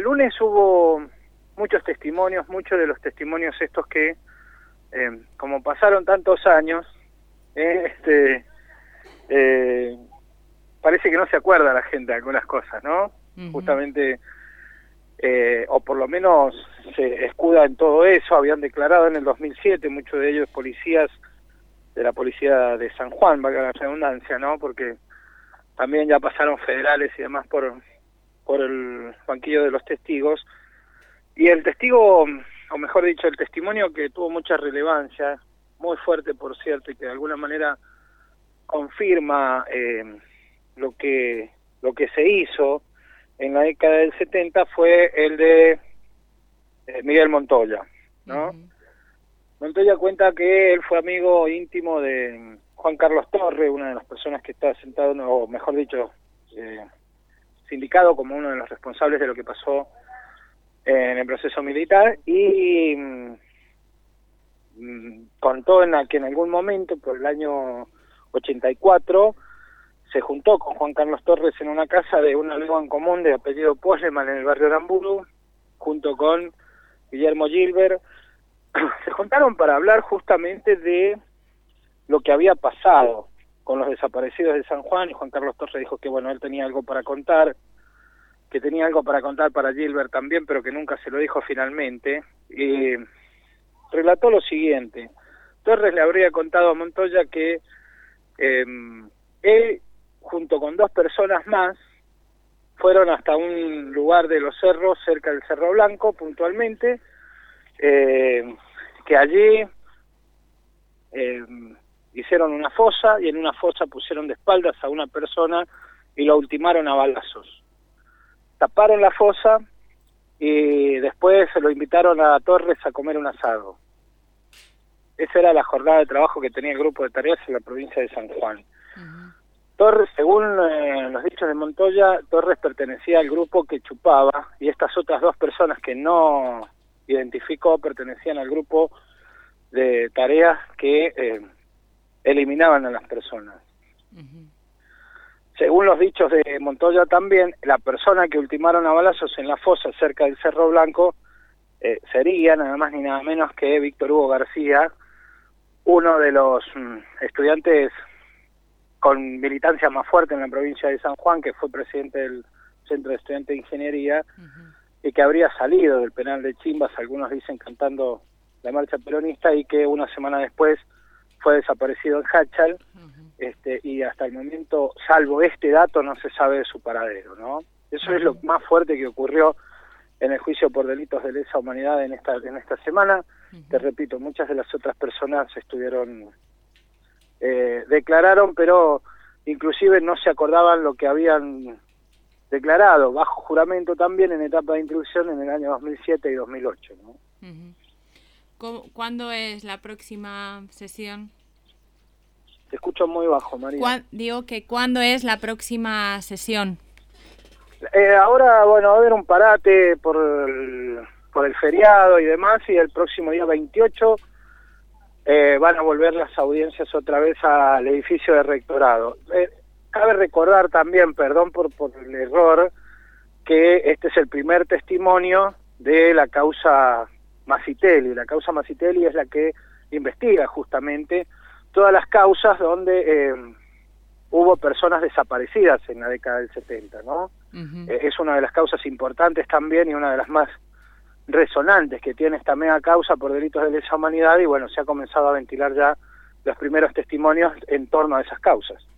lunes hubo muchos testimonios, muchos de los testimonios estos que, como pasaron tantos años, parece que no se acuerda la gente de algunas cosas, ¿no? Justamente, o por lo menos se escuda en todo eso. Habían declarado en el 2007, muchos de ellos policías de la policía de San Juan, valga la redundancia, ¿no? Porque también ya pasaron federales y demás por el banquillo de los testigos. Y el testigo, o mejor dicho, el testimonio que tuvo mucha relevancia, muy fuerte por cierto, y que de alguna manera confirma lo que se hizo en la década del 70, fue el de Miguel Montoya, ¿no? Montoya cuenta que él fue amigo íntimo de Juan Carlos Torres, una de las personas que está sentado, o mejor dicho, sindicado como uno de los responsables de lo que pasó en el proceso militar, y contó que en algún momento, por el año 84, se juntó con Juan Carlos Torres en una casa de un amigo en común de apellido Posleman en el barrio Aramburu, junto con Guillermo Gilbert. Se juntaron para hablar justamente de lo que había pasado con los desaparecidos de San Juan, y Juan Carlos Torres dijo que bueno, él tenía algo para contar, que tenía algo para contar para Gilbert también, pero que nunca se lo dijo finalmente. Y relató lo siguiente: Torres le habría contado a Montoya que él, junto con 2 personas más, fueron hasta un lugar de los cerros, cerca del Cerro Blanco, puntualmente, que allí hicieron una fosa, y en una fosa pusieron de espaldas a una persona y lo ultimaron a balazos. Taparon la fosa y después se lo invitaron a Torres a comer un asado. Esa era la jornada de trabajo que tenía el grupo de tareas en la provincia de San Juan. Torres, según los dichos de Montoya, Torres pertenecía al grupo que chupaba, y estas otras 2 personas que no identificó pertenecían al grupo de tareas que eliminaban a las personas. Según los dichos de Montoya también, la persona que ultimaron a balazos en la fosa cerca del Cerro Blanco sería nada más ni nada menos que Víctor Hugo García, uno de los estudiantes con militancia más fuerte en la provincia de San Juan, que fue presidente del Centro de Estudiantes de Ingeniería, y que habría salido del penal de Chimbas, algunos dicen cantando la marcha peronista, y que una semana después fue desaparecido en Háchal, y hasta el momento, salvo este dato, no se sabe de su paradero, ¿no? Eso es lo más fuerte que ocurrió en el juicio por delitos de lesa humanidad en esta semana. Te repito, muchas de las otras personas estuvieron declararon, pero inclusive no se acordaban lo que habían declarado bajo juramento también en etapa de instrucción en el año 2007 y 2008, ¿no? ¿Cuándo es la próxima sesión? Te escucho muy bajo, María. Digo que ¿cuándo es la próxima sesión? Ahora, bueno, va a haber un parate por el feriado y demás, y el próximo día 28 van a volver las audiencias otra vez al edificio de rectorado. Cabe recordar también, perdón por el error, que este es el primer testimonio de la causa Masitelli. La causa Masitelli es la que investiga justamente todas las causas donde hubo personas desaparecidas en la década del 70, ¿no? Es una de las causas importantes también, y una de las más resonantes que tiene esta mega causa por delitos de lesa humanidad, y bueno, se ha comenzado a ventilar ya los primeros testimonios en torno a esas causas.